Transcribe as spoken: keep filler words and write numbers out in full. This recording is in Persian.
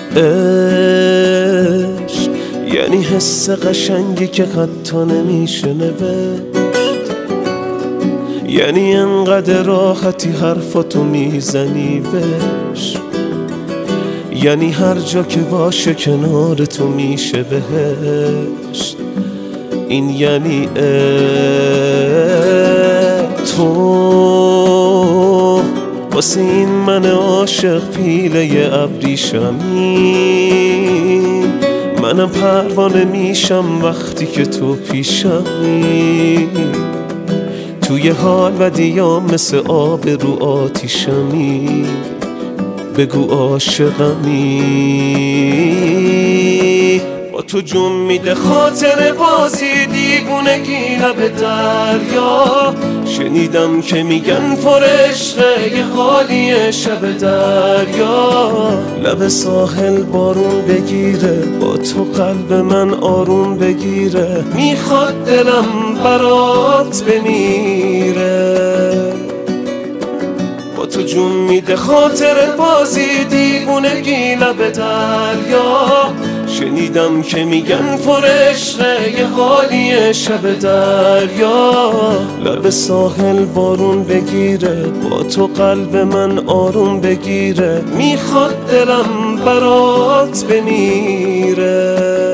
عشق یعنی حس قشنگی که حتی نمیشه نوشت، یعنی انقدر راحتی حرفاتو میزنی بهش، یعنی هر جا که باشه کنار تو میشه بهشت. این یعنی عشق. تو واسه این من عاشق پیله ابریشمی، منم پروانه میشم وقتی که تو پیشمی. توی حال و دیام مثل آب رو آتیشمی، بگو عاشقمی. با تو جون میده خاطر بازی دیوونگی لب دریا، شنیدم که میگن پر عشقه یه حالیه شب دریا. لب ساحل بارون بگیره، با تو قلب من آروم بگیره، میخواد دلم برات بمیره. با تو جون میده خاطر بازی دیوونگی لب دریا، شنیدم که میگن پر عشقه یه حالیه شب دریا. لب ساحل بارون بگیره، با تو قلب من آروم بگیره، میخواد دلم برات بمیره.